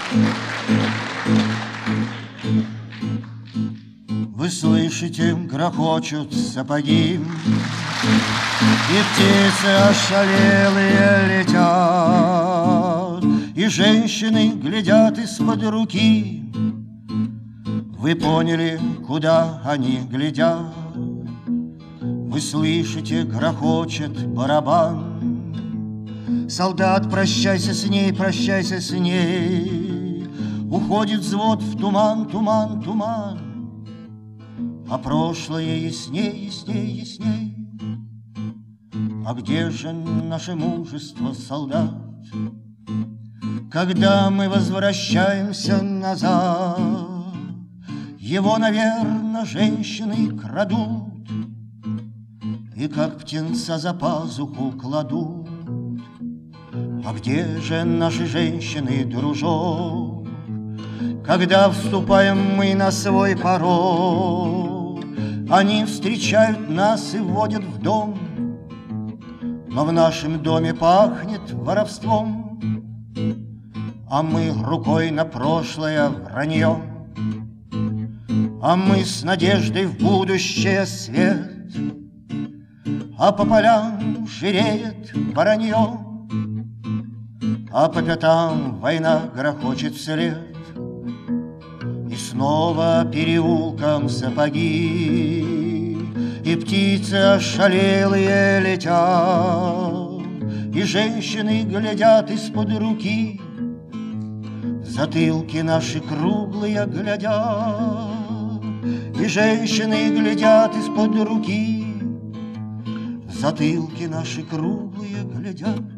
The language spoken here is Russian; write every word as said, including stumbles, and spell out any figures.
Вы слышите, грохочут сапоги, и птицы ошалелые летят, и женщины глядят из-под руки. Вы поняли, куда они глядят? Вы слышите, грохочет барабан. Солдат, прощайся с ней, прощайся с ней. Уходит взвод в туман, туман, туман. А прошлое ясней, ясней, ясней. А где же наше мужество, солдат? Когда мы возвращаемся назад, его, наверно, женщины крадут и как птенца за пазуху кладут. А где же наши женщины, дружок, когда вступаем мы на свой порог? Они встречают нас и вводят в дом, но в нашем доме пахнет воровством, а мы рукой на прошлое вранье, а мы с надеждой в будущее свет, а по полям жиреет воронье, а по пятам война грохочет вслед. И снова переулком сапоги, и птицы ошалелые летят, и женщины глядят из-под руки. Затылки наши круглые глядят, и женщины глядят из-под руки. Затылки наши круглые глядят.